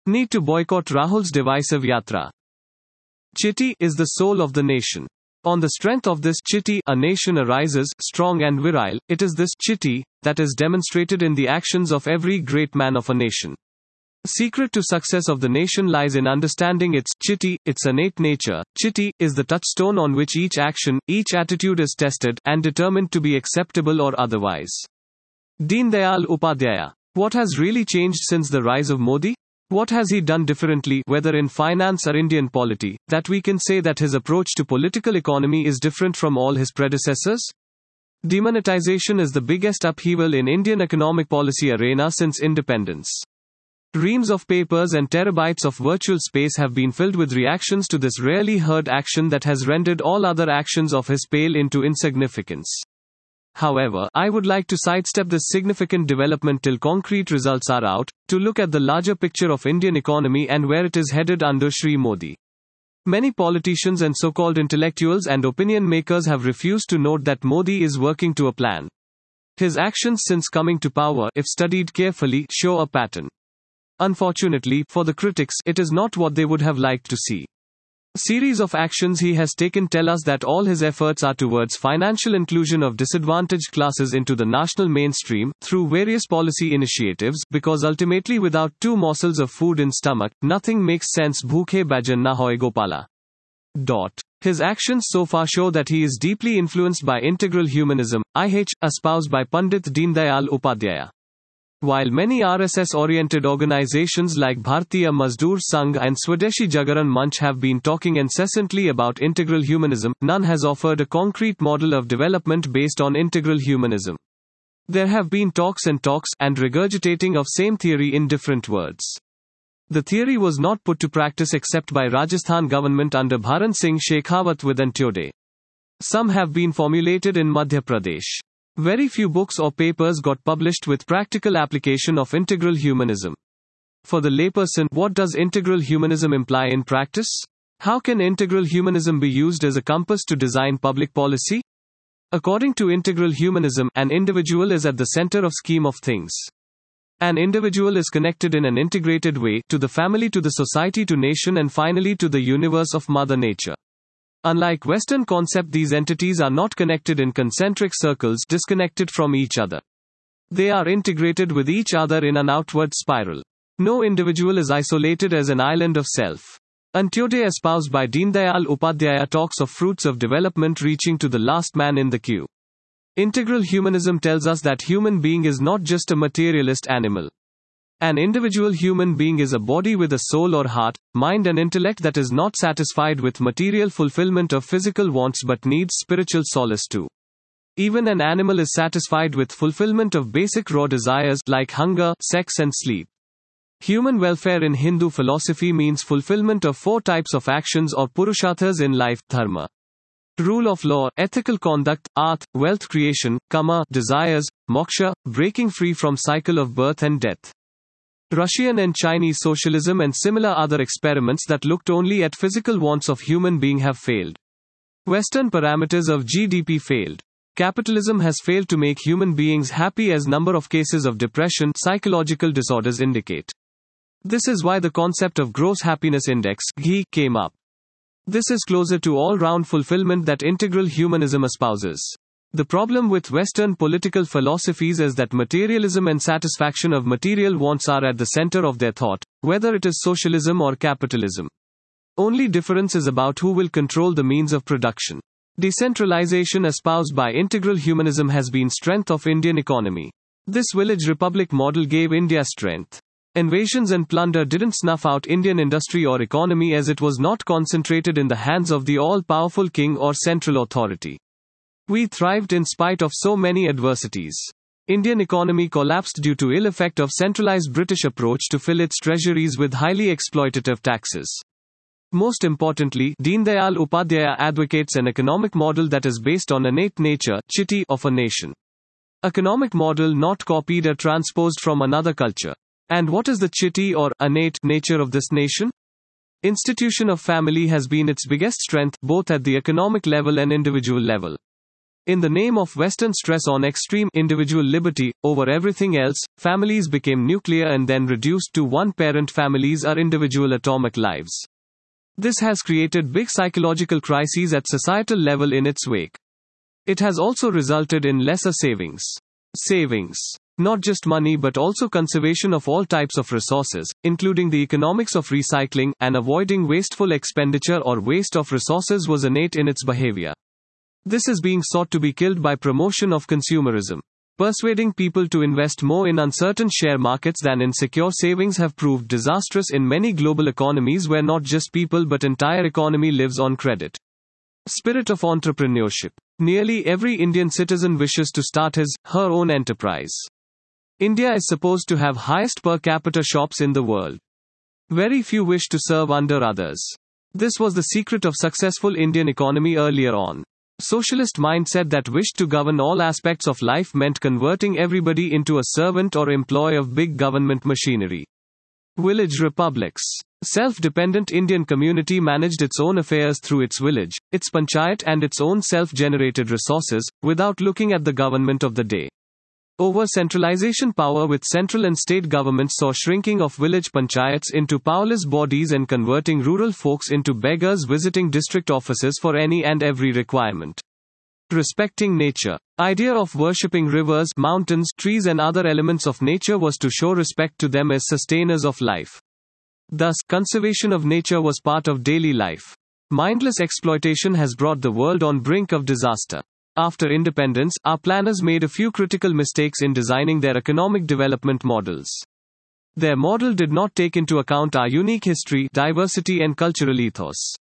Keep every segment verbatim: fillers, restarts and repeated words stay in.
Need to boycott Rahul's divisive yatra. Chitti is the soul of the nation. On the strength of this chitti, a nation arises, strong and virile. It is this chitti that is demonstrated in the actions of every great man of a nation. The secret to success of the nation lies in understanding its chitti, its innate nature. Chitti is the touchstone on which each action, each attitude is tested and determined to be acceptable or otherwise. Deen Dayal Upadhyaya. What has really changed since the rise of Modi? What has he done differently, whether in finance or Indian polity, that we can say that his approach to political economy is different from all his predecessors? Demonetization is the biggest upheaval in Indian economic policy arena since independence. Reams of papers and terabytes of virtual space have been filled with reactions to this rarely heard action that has rendered all other actions of his pale into insignificance. However, I would like to sidestep this significant development till concrete results are out, to look at the larger picture of Indian economy and where it is headed under Shri Modi. Many politicians and so-called intellectuals and opinion makers have refused to note that Modi is working to a plan. His actions since coming to power, if studied carefully, show a pattern. Unfortunately, for the critics, it is not what they would have liked to see. A series of actions he has taken tell us that all his efforts are towards financial inclusion of disadvantaged classes into the national mainstream, through various policy initiatives, because ultimately without two morsels of food in stomach, nothing makes sense. Bhookhe bhajan na hoy Gopala. Dot. His actions so far show that he is deeply influenced by integral humanism, I H, espoused by Pandit Deen Dayal Upadhyaya. While many R S S-oriented organizations like Bharatiya Mazdoor Sangh and Swadeshi Jagaran Manch have been talking incessantly about integral humanism, none has offered a concrete model of development based on integral humanism. There have been talks and talks, and regurgitating of same theory in different words. The theory was not put to practice except by Rajasthan government under Bharan Singh Shekhawat with Antyodaya. Some have been formulated in Madhya Pradesh. Very few books or papers got published with practical application of integral humanism. For the layperson, what does integral humanism imply in practice? How can integral humanism be used as a compass to design public policy? According to integral humanism, an individual is at the center of scheme of things. An individual is connected in an integrated way, to the family, to the society, to nation, and finally to the universe of Mother Nature. Unlike Western concept, these entities are not connected in concentric circles, disconnected from each other. They are integrated with each other in an outward spiral. No individual is isolated as an island of self. Antyodaya espoused by Deen Dayal Upadhyaya talks of fruits of development reaching to the last man in the queue. Integral humanism tells us that human being is not just a materialist animal. An individual human being is a body with a soul or heart, mind and intellect that is not satisfied with material fulfillment of physical wants but needs spiritual solace too. Even an animal is satisfied with fulfillment of basic raw desires like hunger, sex and sleep. Human welfare in Hindu philosophy means fulfillment of four types of actions or purusharthas in life: dharma, rule of law; ethical conduct; arth, wealth creation; kama, desires; moksha, breaking free from cycle of birth and death. Russian and Chinese socialism and similar other experiments that looked only at physical wants of human being have failed. Western parameters of G D P failed. Capitalism has failed to make human beings happy, as number of cases of depression, psychological disorders indicate. This is why the concept of gross happiness index (G H I) came up. This is closer to all-round fulfillment that integral humanism espouses. The problem with Western political philosophies is that materialism and satisfaction of material wants are at the center of their thought, whether it is socialism or capitalism. Only difference is about who will control the means of production. Decentralization espoused by integral humanism has been strength of Indian economy. This village republic model gave India strength. Invasions and plunder didn't snuff out Indian industry or economy, as it was not concentrated in the hands of the all-powerful king or central authority. We thrived in spite of so many adversities. Indian economy collapsed due to ill effect of centralized British approach to fill its treasuries with highly exploitative taxes. Most importantly, Deen Dayal Upadhyaya advocates an economic model that is based on innate nature, chitti, of a nation. Economic model not copied or transposed from another culture. And what is the chitti or innate nature of this nation? Institution of family has been its biggest strength, both at the economic level and individual level. In the name of Western stress on extreme individual liberty over everything else, families became nuclear and then reduced to one-parent families or individual atomic lives. This has created big psychological crises at societal level in its wake. It has also resulted in lesser savings. Savings. Not just money but also conservation of all types of resources, including the economics of recycling, and avoiding wasteful expenditure or waste of resources was innate in its behavior. This is being sought to be killed by promotion of consumerism. Persuading people to invest more in uncertain share markets than in secure savings have proved disastrous in many global economies where not just people but entire economy lives on credit. Spirit of entrepreneurship. Nearly every Indian citizen wishes to start his, her own enterprise. India is supposed to have highest per capita shops in the world. Very few wish to serve under others. This was the secret of successful Indian economy earlier on. Socialist mindset that wished to govern all aspects of life meant converting everybody into a servant or employee of big government machinery. Village republics. Self-dependent Indian community managed its own affairs through its village, its panchayat and its own self-generated resources, without looking at the government of the day. Over-centralization power with central and state governments saw shrinking of village panchayats into powerless bodies and converting rural folks into beggars visiting district offices for any and every requirement. Respecting nature. Idea of worshipping rivers, mountains, trees and other elements of nature was to show respect to them as sustainers of life. Thus, conservation of nature was part of daily life. Mindless exploitation has brought the world on brink of disaster. After independence, our planners made a few critical mistakes in designing their economic development models. Their model did not take into account our unique history, diversity and cultural ethos.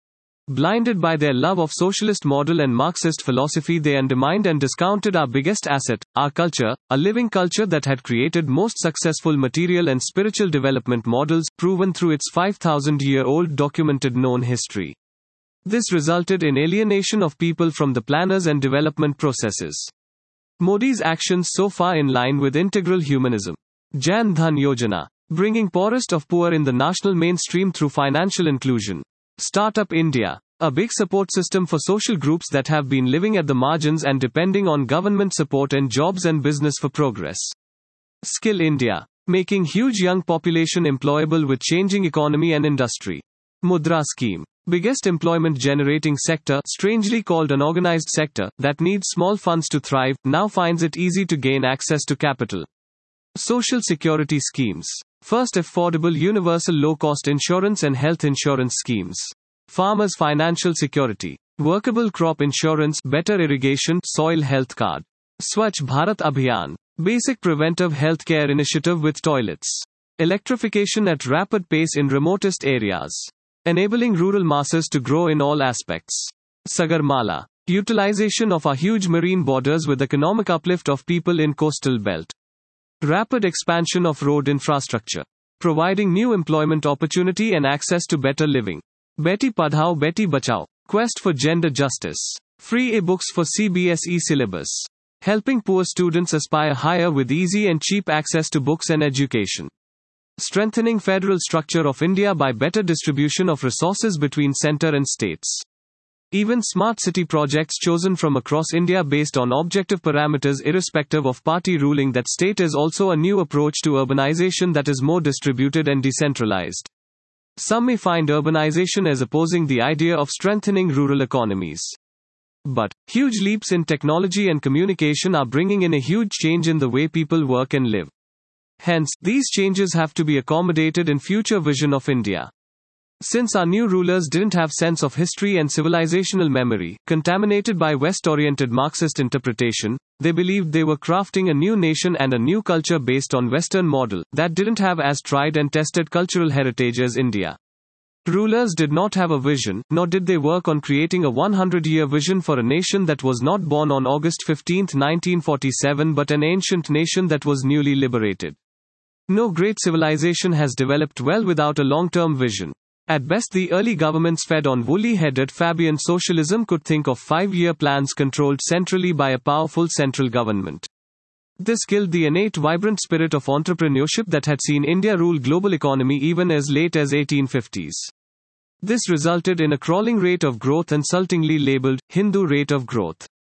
Blinded by their love of socialist model and Marxist philosophy, they undermined and discounted our biggest asset, our culture, a living culture that had created most successful material and spiritual development models, proven through its five thousand year old documented known history. This resulted in alienation of people from the planners and development processes. Modi's actions so far in line with integral humanism. Jan Dhan Yojana. Bringing poorest of poor in the national mainstream through financial inclusion. Startup India. A big support system for social groups that have been living at the margins and depending on government support and jobs and business for progress. Skill India. Making huge young population employable with changing economy and industry. Mudra Scheme. Biggest employment generating sector, strangely called unorganized sector, that needs small funds to thrive, now finds it easy to gain access to capital. Social security schemes. First affordable universal low-cost insurance and health insurance schemes. Farmers' financial security. Workable crop insurance, better irrigation, soil health card. Swachh Bharat Abhiyan. Basic preventive health care initiative with toilets. Electrification at rapid pace in remotest areas. Enabling rural masses to grow in all aspects. Sagarmala. Utilization of our huge marine borders with economic uplift of people in coastal belt. Rapid expansion of road infrastructure. Providing new employment opportunity and access to better living. Beti Padhao Beti Bachao. Quest for gender justice. Free e-books for C B S E syllabus. Helping poor students aspire higher with easy and cheap access to books and education. Strengthening federal structure of India by better distribution of resources between center and states. Even smart city projects chosen from across India based on objective parameters irrespective of party ruling that state is also a new approach to urbanization that is more distributed and decentralized. Some may find urbanization as opposing the idea of strengthening rural economies. But, huge leaps in technology and communication are bringing in a huge change in the way people work and live. Hence, these changes have to be accommodated in future vision of India. Since our new rulers didn't have sense of history and civilizational memory, contaminated by West-oriented Marxist interpretation, they believed they were crafting a new nation and a new culture based on Western model, that didn't have as tried and tested cultural heritage as India. Rulers did not have a vision, nor did they work on creating a one hundred year vision for a nation that was not born on August fifteenth nineteen forty-seven but an ancient nation that was newly liberated. No great civilization has developed well without a long-term vision. At best, the early governments fed on woolly-headed Fabian socialism could think of five-year plans controlled centrally by a powerful central government. This killed the innate vibrant spirit of entrepreneurship that had seen India rule global economy even as late as eighteen fifties. This resulted in a crawling rate of growth insultingly labeled Hindu rate of growth.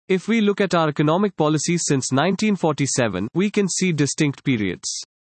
If we look at our economic policies since nineteen forty-seven, we can see distinct periods.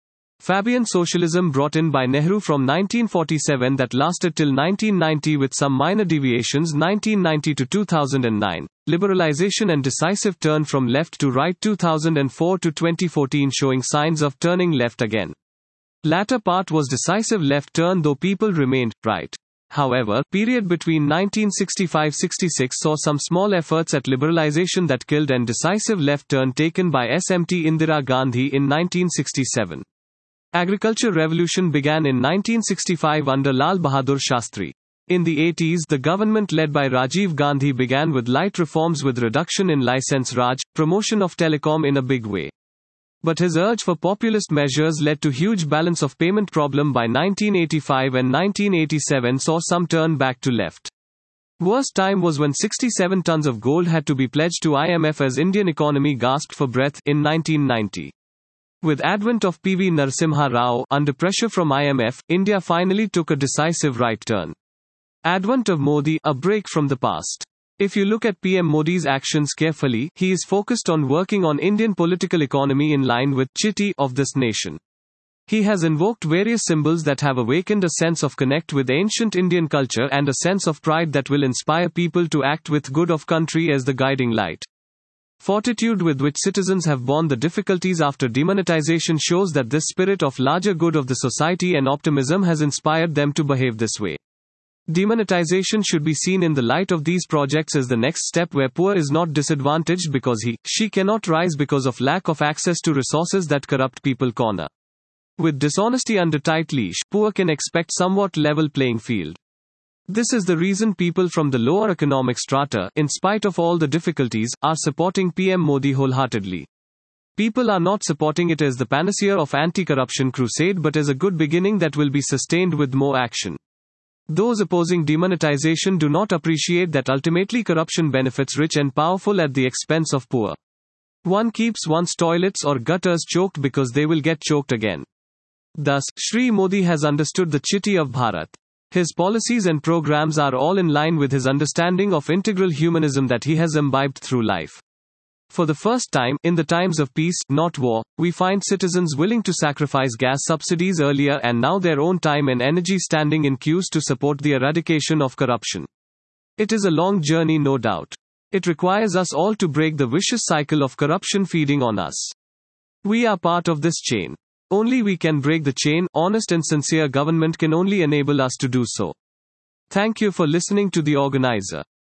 Fabian socialism brought in by Nehru from nineteen forty-seven that lasted till nineteen ninety with some minor deviations nineteen ninety to two thousand nine, liberalization and decisive turn from left to right two thousand four to twenty fourteen showing signs of turning left again. Latter part was decisive left turn though people remained right. However, period between nineteen sixty-five to sixty-six saw some small efforts at liberalization that killed and decisive left turn taken by S M T Indira Gandhi in nineteen sixty-seven. Agriculture revolution began in nineteen sixty-five under Lal Bahadur Shastri. In the eighties, the government led by Rajiv Gandhi began with light reforms with reduction in license Raj, promotion of telecom in a big way. But his urge for populist measures led to huge balance of payment problem by nineteen eighty-five and nineteen eighty-seven saw some turn back to left. Worst time was when sixty-seven tons of gold had to be pledged to I M F as Indian economy gasped for breath in nineteen ninety. With advent of P V Narasimha Rao, under pressure from I M F, India finally took a decisive right turn. Advent of Modi, a break from the past. If you look at P M Modi's actions carefully, he is focused on working on Indian political economy in line with Chitti of this nation. He has invoked various symbols that have awakened a sense of connect with ancient Indian culture and a sense of pride that will inspire people to act with good of country as the guiding light. Fortitude with which citizens have borne the difficulties after demonetization shows that this spirit of larger good of the society and optimism has inspired them to behave this way. Demonetization should be seen in the light of these projects as the next step where poor is not disadvantaged because he, she cannot rise because of lack of access to resources that corrupt people corner. With dishonesty under tight leash, poor can expect somewhat level playing field. This is the reason people from the lower economic strata, in spite of all the difficulties, are supporting P M Modi wholeheartedly. People are not supporting it as the panacea of anti-corruption crusade but as a good beginning that will be sustained with more action. Those opposing demonetization do not appreciate that ultimately corruption benefits rich and powerful at the expense of poor. One keeps one's toilets or gutters choked because they will get choked again. Thus, Shri Modi has understood the Chitti of Bharat. His policies and programs are all in line with his understanding of integral humanism that he has imbibed through life. For the first time, in the times of peace, not war, we find citizens willing to sacrifice gas subsidies earlier and now their own time and energy standing in queues to support the eradication of corruption. It is a long journey, no doubt. It requires us all to break the vicious cycle of corruption feeding on us. We are part of this chain. Only we can break the chain. Honest and sincere government can only enable us to do so. Thank you for listening to the organizer.